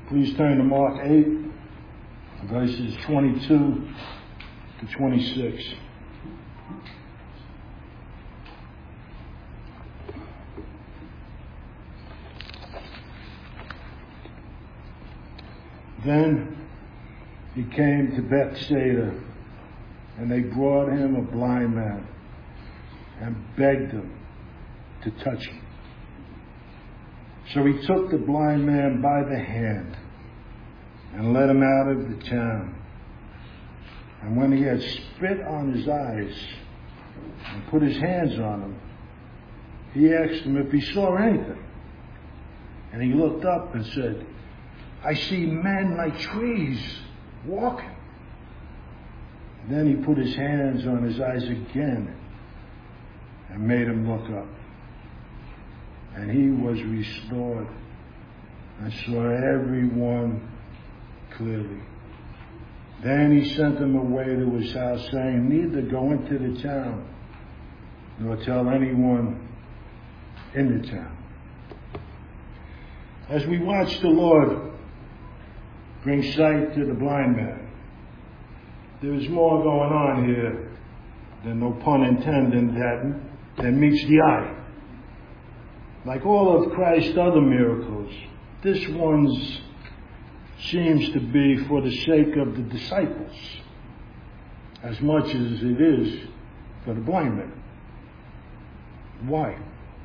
Please turn to Mark 8, verses 22 to 26. Then he came to Bethsaida, and they brought him a blind man and begged him to touch him. So he took the blind man by the hand and led him out of the town. And when he had spit on his eyes and put his hands on him, he asked him if he saw anything. And he looked up and said, "I see men like trees walking." Then he put his hands on his eyes again and made him look up. And he was restored and saw everyone clearly. Then he sent him away to his house, saying, "Neither go into the town, nor tell anyone in the town." As we watch the Lord bring sight to the blind man, there's more going on here than, no pun intended, that meets the eye. Like all of Christ's other miracles, this one seems to be for the sake of the disciples as much as it is for the blind man. Why?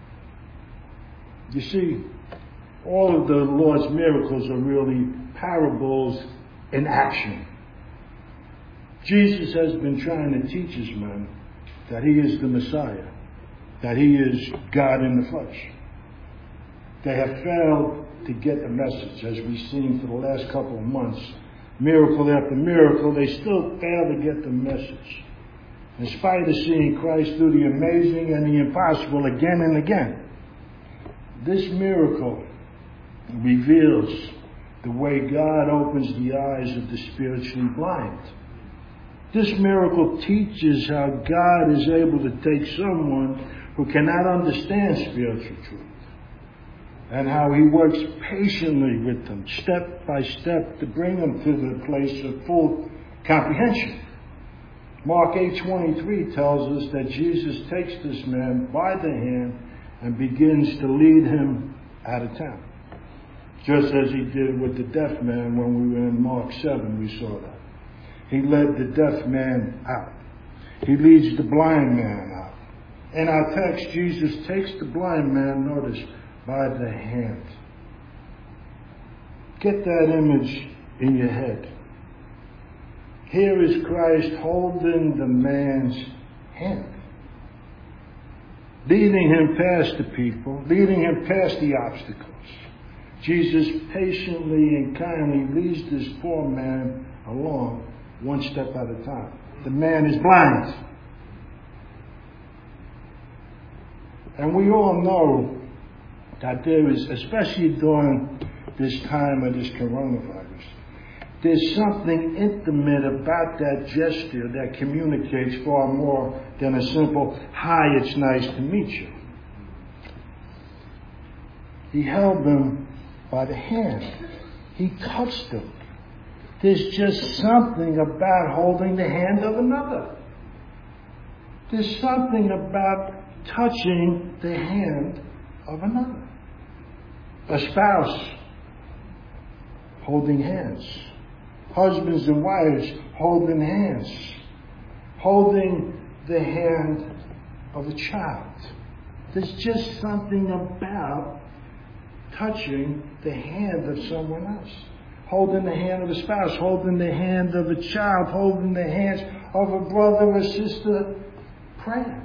You see, all of the Lord's miracles are really parables in action. Jesus has been trying to teach his men that he is the Messiah, that he is God in the flesh. They have failed to get the message, as we've seen for the last couple of months. Miracle after miracle, they still fail to get the message. In spite of seeing Christ do the amazing and the impossible again and again. This miracle reveals the way God opens the eyes of the spiritually blind. This miracle teaches how God is able to take someone who cannot understand spiritual truth, and how he works patiently with them, step by step, to bring them to the place of full comprehension. Mark 8:23 tells us that Jesus takes this man by the hand and begins to lead him out of town. Just as he did with the deaf man when we were in Mark 7, we saw that. He led the deaf man out. He leads the blind man out. In our text, Jesus takes the blind man, notice, by the hand. Get that image in your head. Here is Christ holding the man's hand, leading him past the people, leading him past the obstacles. Jesus patiently and kindly leads this poor man along, one step at a time. The man is blind. And we all know that there is, especially during this time of this coronavirus, there's something intimate about that gesture that communicates far more than a simple, "Hi, it's nice to meet you." He held them by the hand. He touched them. There's just something about holding the hand of another. There's something about touching the hand of another. A spouse holding hands. Husbands and wives holding hands. Holding the hand of a child. There's just something about touching the hand of someone else. Holding the hand of a spouse, holding the hand of a child, holding the hands of a brother or sister praying.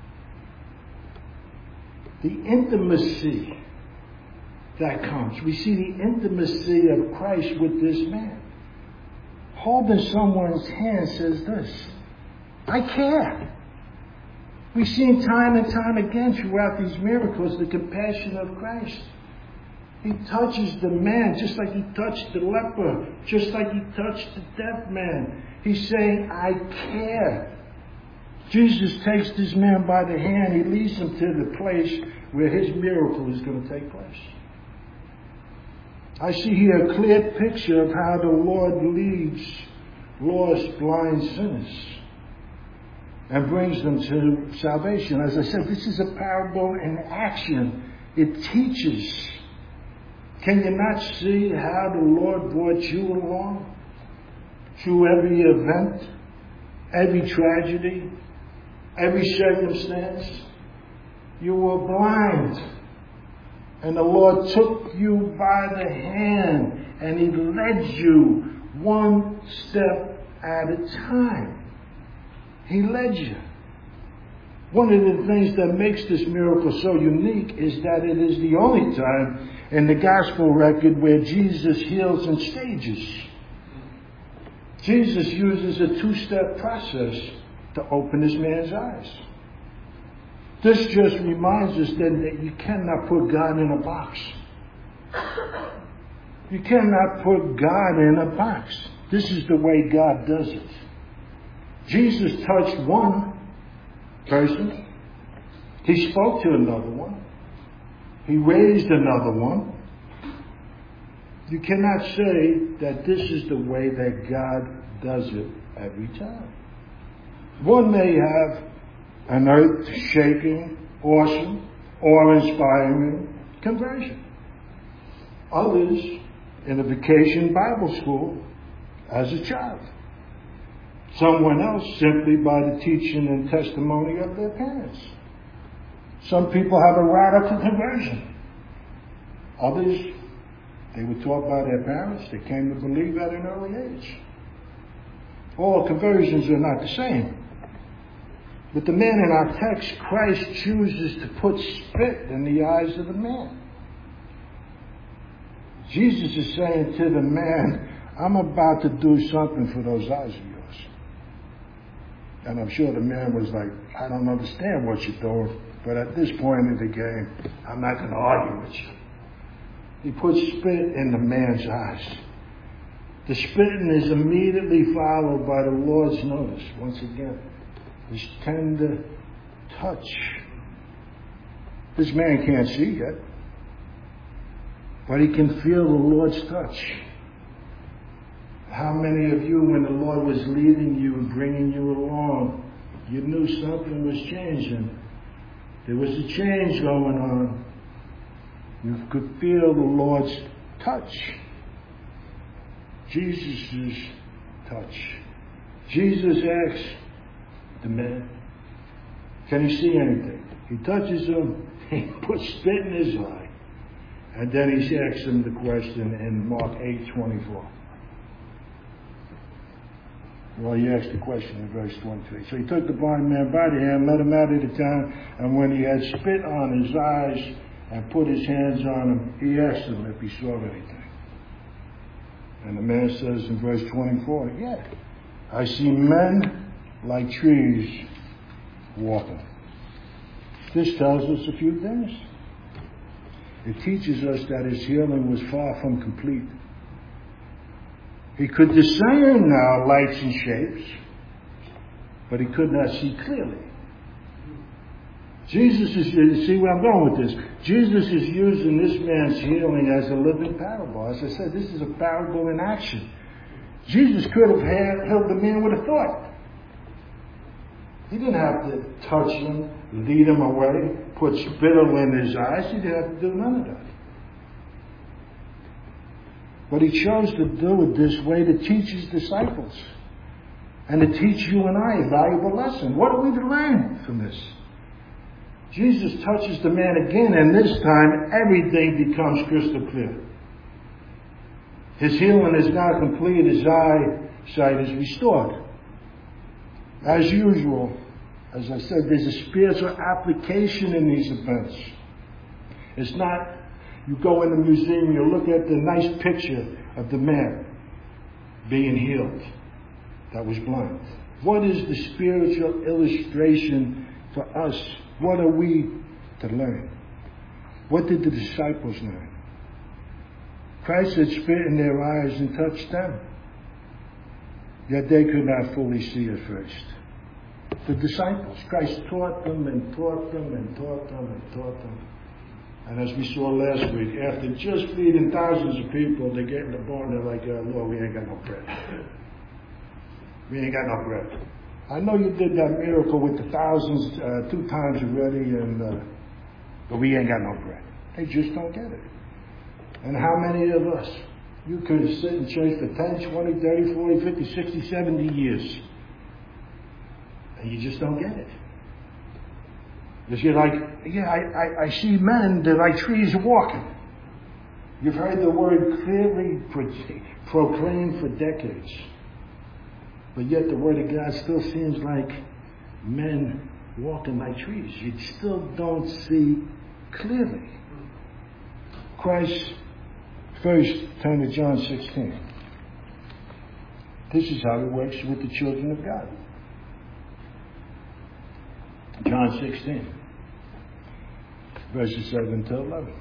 The intimacy that comes. We see the intimacy of Christ with this man. Holding someone's hand says this: I care. We've seen time and time again throughout these miracles the compassion of Christ. He touches the man just like he touched the leper, just like he touched the deaf man. He's saying, I care. Jesus takes this man by the hand. He leads him to the place where his miracle is going to take place. I see here a clear picture of how the Lord leads lost, blind sinners and brings them to salvation. As I said, this is a parable in action. It teaches. Can you not see how the Lord brought you along through every event, every tragedy, every circumstance? You were blind, and the Lord took you by the hand, and He led you one step at a time. He led you. One of the things that makes this miracle so unique is that it is the only time in the gospel record where Jesus heals in stages. Jesus uses a two-step process to open this man's eyes. This just reminds us that you cannot put God in a box. You cannot put God in a box. This is the way God does it. Jesus touched one person. He spoke to another one. He raised another one. You cannot say that this is the way that God does it every time. One may have an earth-shaking, awesome, awe-inspiring conversion. Others in a vacation Bible school as a child. Someone else simply by the teaching and testimony of their parents. Some people have a radical conversion. Others, they were taught by their parents. They came to believe at an early age. All conversions are not the same. But the man in our text, Christ chooses to put spit in the eyes of the man. Jesus is saying to the man, I'm about to do something for those eyes of yours. And I'm sure the man was like, I don't understand what you're doing, but at this point in the game, I'm not going to argue with you. He puts spit in the man's eyes. The spitting is immediately followed by the Lord's notice, once again. His tender touch. This man can't see yet, but he can feel the Lord's touch. How many of you, when the Lord was leading you and bringing you along, you knew something was changing? There was a change going on. You could feel the Lord's touch. Jesus' touch. Jesus asks the man, can he see anything? He touches him, he puts spit in his eye. And then he asks him the question in Mark 8:24. Well, he asked the question in verse 23. So he took the blind man by the hand, led him out of the town, and when he had spit on his eyes and put his hands on him, he asked him if he saw anything. And the man says in verse 24, yeah, I see men like trees walking. This tells us a few things. It teaches us that his healing was far from complete. He could discern now lights and shapes, but he could not see clearly. Jesus is, see where I'm going with this. Jesus is using this man's healing as a living parable. As I said, this is a parable in action. Jesus could have healed the man with a thought. He didn't have to touch him, lead him away, put spittle in his eyes. He didn't have to do none of that. But he chose to do it this way to teach his disciples and to teach you and I a valuable lesson. What are we to learn from this? Jesus touches the man again, and this time everything becomes crystal clear. His healing is now complete. His eyesight is restored. As usual, as I said, there's a spiritual application in these events. It's not you go in the museum, you look at the nice picture of the man being healed that was blind. What is the spiritual illustration for us? What are we to learn? What did the disciples learn? Christ had spit in their eyes and touched them. Yet they could not fully see at first. The disciples, Christ taught them and taught them and taught them and taught them. And as we saw last week, after just feeding thousands of people, they get in the barn and they're like, Lord, we ain't got no bread. We ain't got no bread. I know you did that miracle with the thousands 2 times already, but we ain't got no bread. They just don't get it. And how many of us? You could sit in church for 10, 20, 30, 40, 50, 60, 70 years. And you just don't get it. Because you're like, I see men, they're like trees walking. You've heard the word clearly proclaimed for decades. But yet the word of God still seems like men walking like trees. You still don't see clearly. Christ first, turn to John 16. This is how it works with the children of God. John 16, verses 7 to 11.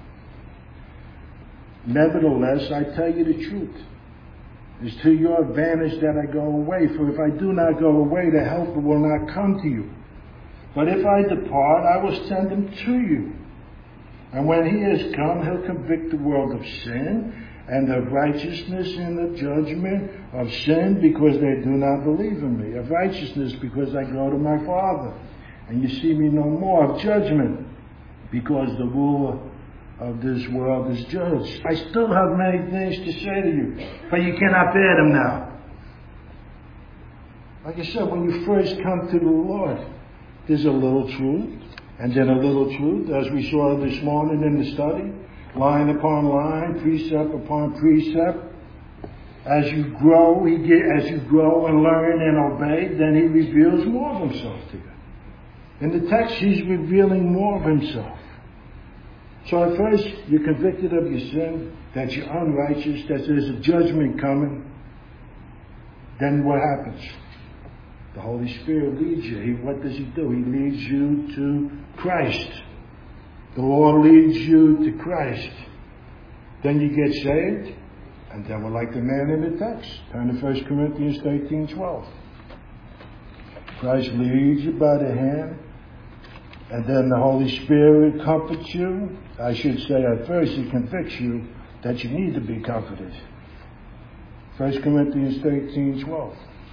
Nevertheless, I tell you the truth. It's to your advantage that I go away. For if I do not go away, the Helper will not come to you. But if I depart, I will send him to you. And when he has come, he'll convict the world of sin and of righteousness and of judgment. Of sin, because they do not believe in me. Of righteousness, because I go to my Father, and you see me no more. Of judgment, because the ruler of this world is judged. I still have many things to say to you, but you cannot bear them now. Like I said, when you first come to the Lord, there's a little truth, and then a little truth, as we saw this morning in the study, line upon line, precept upon precept. As you grow, as you grow and learn and obey, then he reveals more of himself to you. In the text, he's revealing more of himself. So at first, you're convicted of your sin, that you're unrighteous, that there's a judgment coming. Then what happens? The Holy Spirit leads you. What does he do? He leads you to Christ. The Lord leads you to Christ. Then you get saved, and then we're like the man in the text. Turn to 1 Corinthians 13:12. Christ leads you by the hand, and then the Holy Spirit comforts you. I should say at first he convicts you that you need to be comforted. 1 Corinthians 13:12.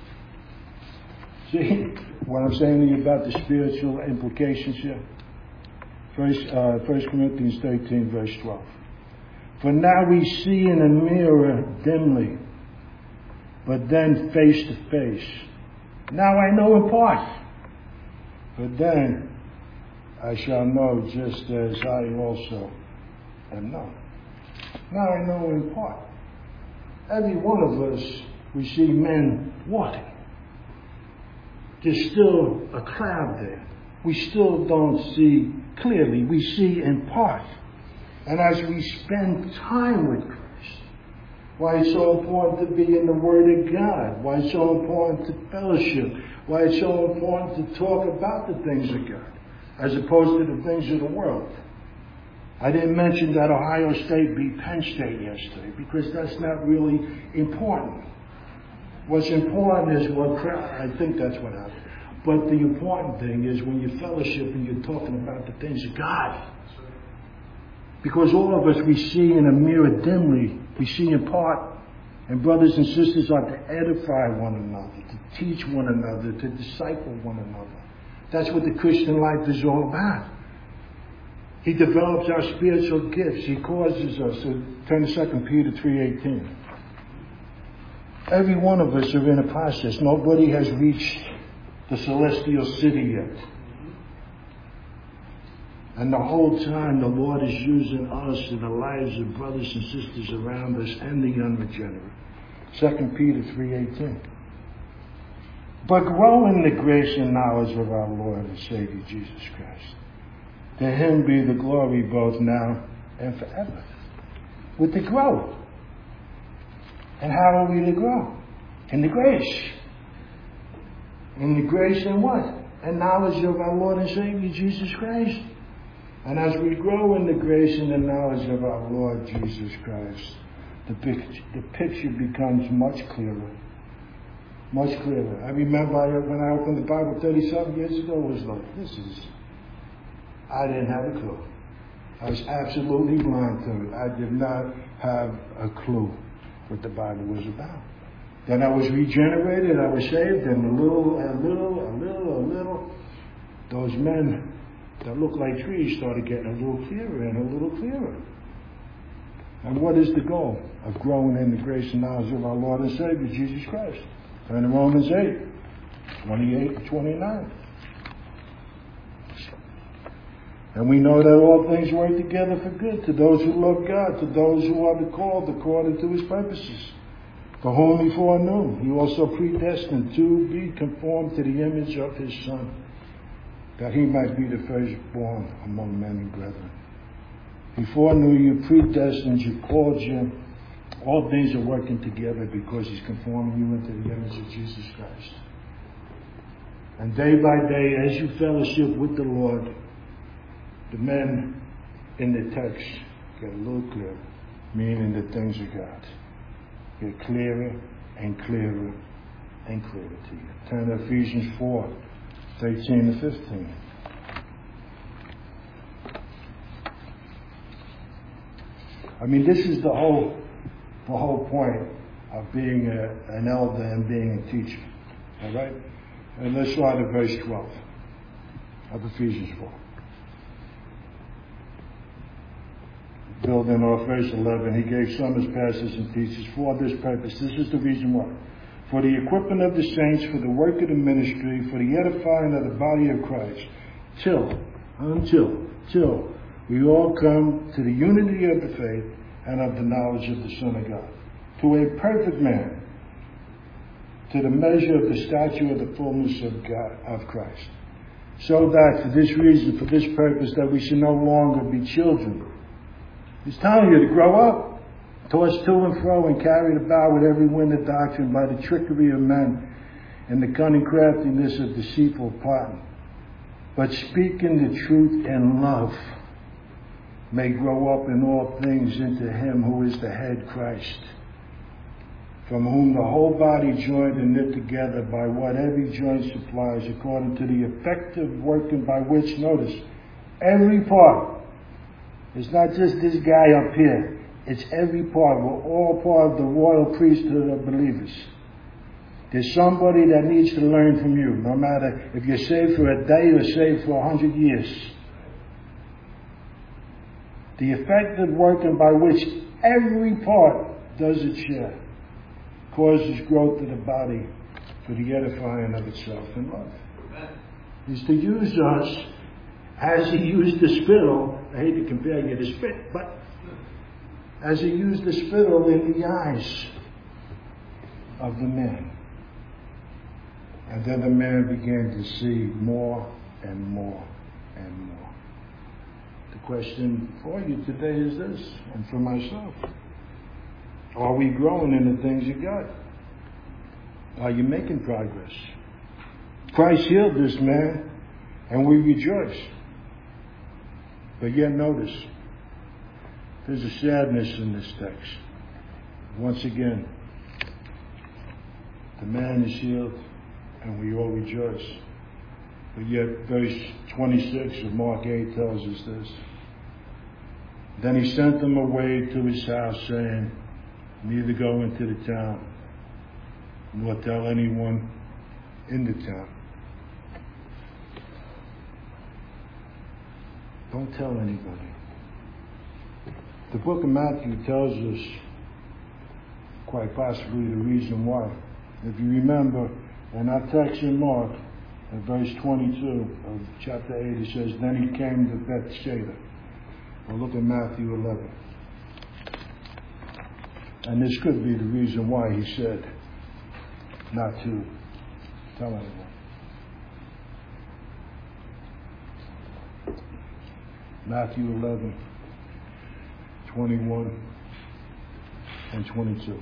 See what I'm saying to you about the spiritual implications here? 1 Corinthians 13, verse 12. For now we see in a mirror dimly, but then face to face. Now I know in part, but then I shall know just as I also am known. Now I know in part. Every one of us, we see men walking. There's still a cloud there. We still don't see clearly. We see in part. And as we spend time with Christ, why it's so important to be in the Word of God, why it's so important to fellowship, why it's so important to talk about the things of God, as opposed to the things of the world. I didn't mention that Ohio State beat Penn State yesterday, because that's not really important. What's important is I think that's what happened. But the important thing is when you fellowship and you're talking about the things of God. Because all of us, we see in a mirror dimly, we see in part. And brothers and sisters are to edify one another, to teach one another, to disciple one another. That's what the Christian life is all about. He develops our spiritual gifts. He causes us to turn to 2 Peter 3:18. Every one of us are in a process. Nobody has reached the celestial city yet. And the whole time the Lord is using us in the lives of brothers and sisters around us and the unregenerate. 2 Peter 3:18. But grow in the grace and knowledge of our Lord and Savior Jesus Christ. To him be the glory both now and forever. We're to grow. And how are we to grow? In the grace. In the grace and what? And knowledge of our Lord and Savior Jesus Christ. And as we grow in the grace and the knowledge of our Lord Jesus Christ, the picture becomes much clearer. Much clearer. I remember when I opened the Bible 37 years ago, it was like, I didn't have a clue. I was absolutely blind to it. I did not have a clue what the Bible was about. Then I was regenerated, I was saved, and a little, those men that looked like trees started getting a little clearer and a little clearer. And what is the goal of growing in the grace and knowledge of our Lord and Savior, Jesus Christ? Turn to Romans 8, 28 and 29. And we know that all things work together for good to those who love God, to those who are called according to his purposes. For whom he foreknew, he also predestined to be conformed to the image of his Son, that he might be the firstborn among many brethren. He foreknew you, predestined you, called you. All things are working together because he's conforming you into the image of Jesus Christ. And day by day, as you fellowship with the Lord, the men in the text get a little clearer, meaning the things of God get clearer and clearer and clearer to you. Turn to Ephesians 4, 13 to 15. I mean, this is the whole point of being an elder and being a teacher. All right? And let's start at verse 12 of Ephesians 4. Building off verse 11, he gave some as pastors and teachers for this purpose. This is the reason why. For the equipping of the saints, for the work of the ministry, for the edifying of the body of Christ, until we all come to the unity of the faith and of the knowledge of the Son of God, to a perfect man, to the measure of the stature of the fullness of God, of Christ. So that for this reason, for this purpose, that we should no longer be children. He's telling you to grow up, tossed to and fro and carried about with every wind of doctrine by the trickery of men and the cunning craftiness of deceitful plotting. But speaking the truth in love may grow up in all things into him who is the head, Christ, from whom the whole body joined and knit together by what every joint supplies, according to the effective working by which, notice, every part. It's not just this guy up here. It's every part. We're all part of the royal priesthood of believers. There's somebody that needs to learn from you, no matter if you're saved for a day or saved for 100 years. The effective working by which every part does its share causes growth of the body for the edifying of itself in love. Is to use us as he used the spittle. I hate to compare you to spit, but as he used the spittle in the eyes of the man. And then the man began to see more and more and more. The question for you today is this, and for myself. Are we growing in the things of God? Are you making progress? Christ healed this man, and we rejoice. But yet notice, there's a sadness in this text. Once again, the man is healed, and we all rejoice. But yet, verse 26 of Mark 8 tells us this. Then he sent them away to his house, saying, neither go into the town, nor tell anyone in the town. Don't tell anybody. The book of Matthew tells us quite possibly the reason why. If you remember, in our text in Mark, in verse 22 of chapter 8, it says, then he came to Bethsaida. Well, look at Matthew 11. And this could be the reason why he said not to tell anyone. Matthew 11, 21 and 22.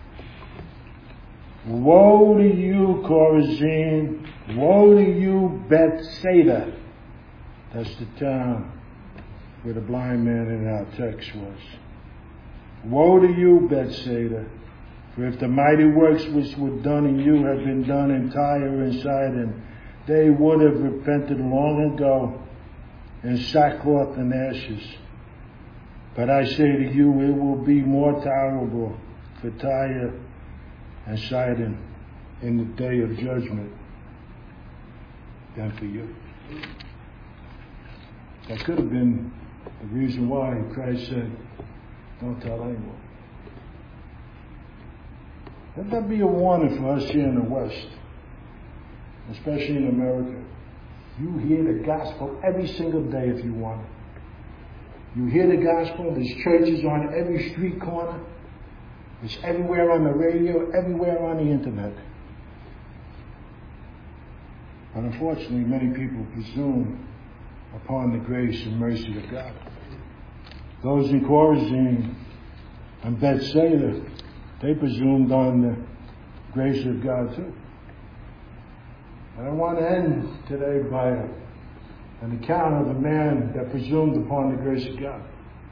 Woe to you, Chorazin! Woe to you, Bethsaida! That's the town where the blind man in our text was. Woe to you, Bethsaida! For if the mighty works which were done in you had been done in Tyre and Sidon, they would have repented long ago in sackcloth and ashes. But I say to you, it will be more tolerable for Tyre and Sidon in the day of judgment than for you. That could have been the reason why Christ said, don't tell anyone. Let that be a warning for us here in the West, especially in America. You hear the gospel every single day if you want it. You hear the gospel, there's churches on every street corner. It's everywhere on the radio, everywhere on the internet. But unfortunately, many people presume upon the grace and mercy of God. Those in Chorazin and Bethsaida, they presumed on the grace of God too. And I want to end today by an account of a man that presumed upon the grace of God.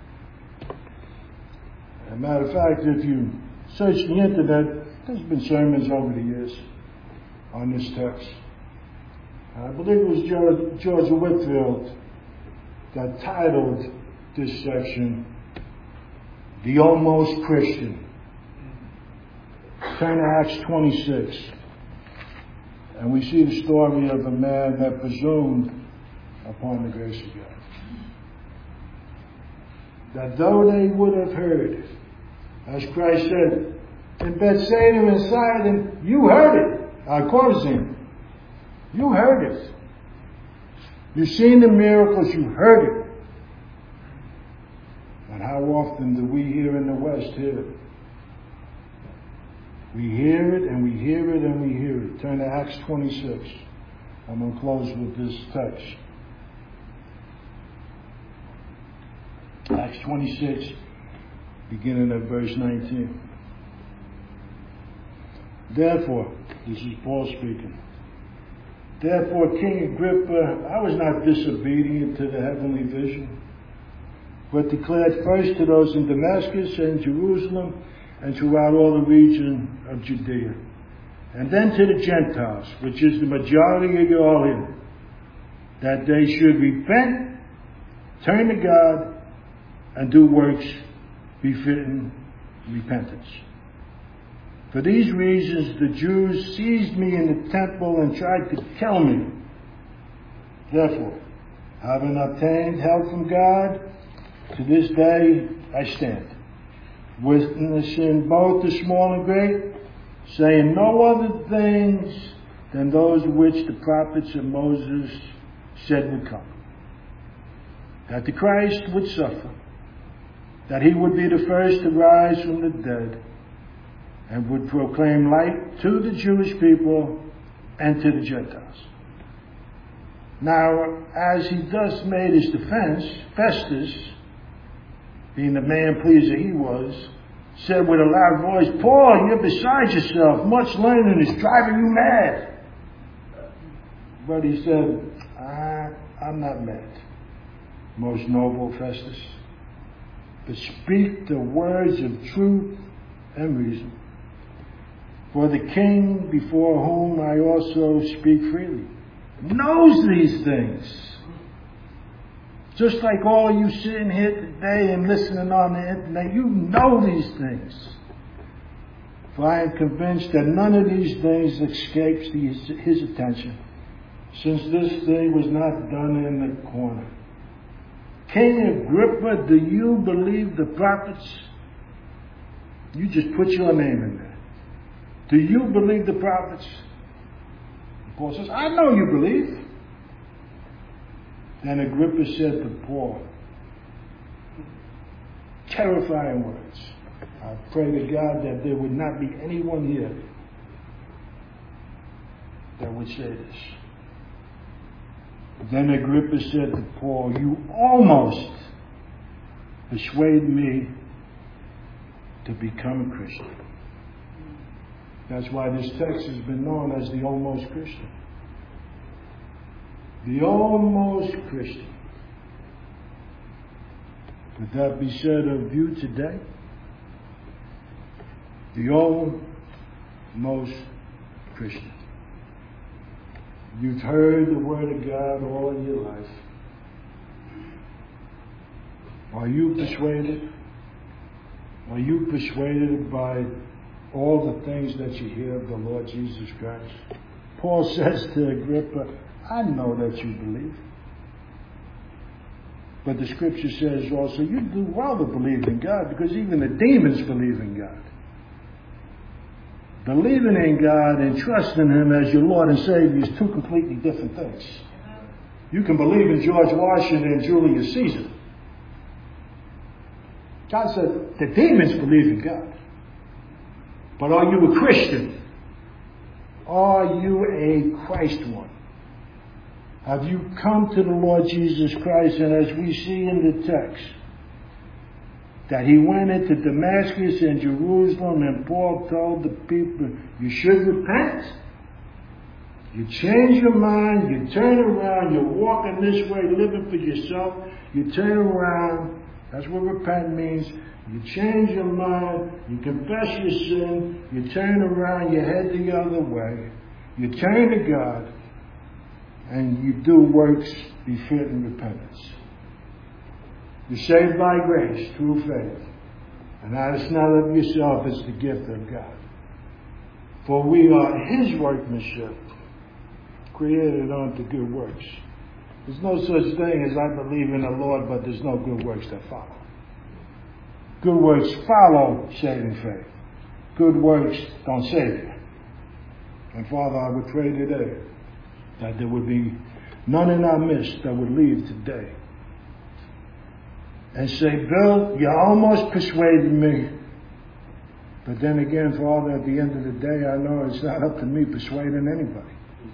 As a matter of fact, if you search the internet, there's been sermons over the years on this text. I believe it was George Whitefield that titled this section, The Almost Christian. Turn to Acts 26. And we see the story of a man that presumed upon the grace of God. That though they would have heard, as Christ said, in Bethsaida and Sidon, you heard it. Chorazin, you heard it. You've seen the miracles, you heard it. And how often do we here in the West hear it? We hear it and we hear it and we hear it. Turn to Acts 26. I'm going to close with this text. Acts 26, beginning at verse 19. Therefore, this is Paul speaking. Therefore, King Agrippa, I was not disobedient to the heavenly vision, but declared first to those in Damascus and Jerusalem and throughout all the region of Judea, and then to the Gentiles, which is the majority of the audience, that they should repent, turn to God, and do works befitting repentance. For these reasons, the Jews seized me in the temple and tried to kill me. Therefore, having obtained help from God, to this day I stand, witnessing both the small and great, saying no other things than those which the prophets and Moses said would come. That the Christ would suffer, that he would be the first to rise from the dead, and would proclaim light to the Jewish people and to the Gentiles. Now, as he thus made his defense, Festus, being the man pleaser he was, said with a loud voice, Paul, you're beside yourself. Much learning is driving you mad. But he said, I'm not mad, most noble Festus, but speak the words of truth and reason. For the king before whom I also speak freely knows these things. Just like all of you sitting here today and listening on the internet, you know these things. For I am convinced that none of these things escapes his attention, since this thing was not done in the corner. King Agrippa, do you believe the prophets? You just put your name in there. Do you believe the prophets? Paul says, I know you believe. Then Agrippa said to Paul, terrifying words. I pray to God that there would not be anyone here that would say this. Then Agrippa said to Paul, you almost persuade me to become a Christian. That's why this text has been known as the Almost Christian. The Almost Christian. Would that be said of you today? The Almost Christian. You've heard the Word of God all of your life. Are you persuaded? Are you persuaded by all the things that you hear of the Lord Jesus Christ? Paul says to Agrippa, I know that you believe. But the scripture says also, you do well to believe in God, because even the demons believe in God. Believing in God and trusting Him as your Lord and Savior is two completely different things. You can believe in George Washington and Julius Caesar. God said, the demons believe in God. But are you a Christian? Are you a Christ one? Have you come to the Lord Jesus Christ? And as we see in the text, that He went into Damascus and Jerusalem, and Paul told the people, you should repent. You change your mind, you turn around, you're walking this way, living for yourself, you turn around. That's what repent means. You change your mind, you confess your sin, you turn around, you head the other way, you turn to God, and you do works befitting repentance. You're saved by grace, through faith. And that is not of yourself, it's the gift of God. For we are His workmanship, created unto good works. There's no such thing as I believe in the Lord, but there's no good works that follow. Good works follow saving faith. Good works don't save you. And Father, I would pray today that there would be none in our midst that would leave today and say, Bill, you almost persuaded me. But then again, Father, at the end of the day, I know it's not up to me persuading anybody.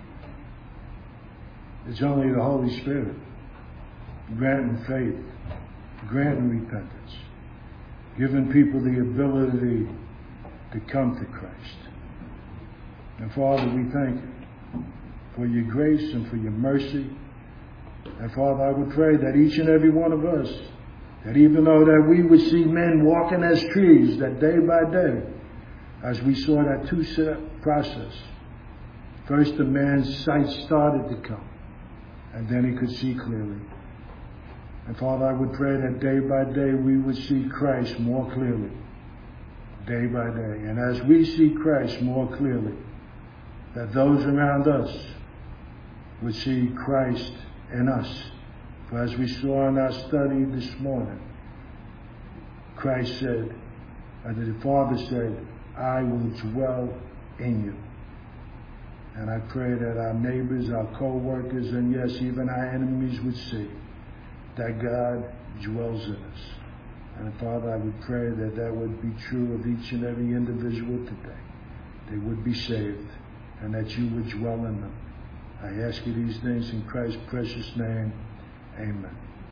It's only the Holy Spirit granting faith, granting repentance, giving people the ability to come to Christ. And Father, we thank you for your grace and for your mercy. And Father, I would pray that each and every one of us, that even though that we would see men walking as trees, that day by day, as we saw that two-step process, first the man's sight started to come, and then he could see clearly. And Father, I would pray that day by day we would see Christ more clearly, day by day. And as we see Christ more clearly, that those around us would see Christ in us. For as we saw in our study this morning, Christ said, the Father said, I will dwell in you. And I pray that our neighbors, our co-workers, and yes, even our enemies would see that God dwells in us. And Father, I would pray that that would be true of each and every individual today. They would be saved, and that you would dwell in them. I ask you these things in Christ's precious name. Amen.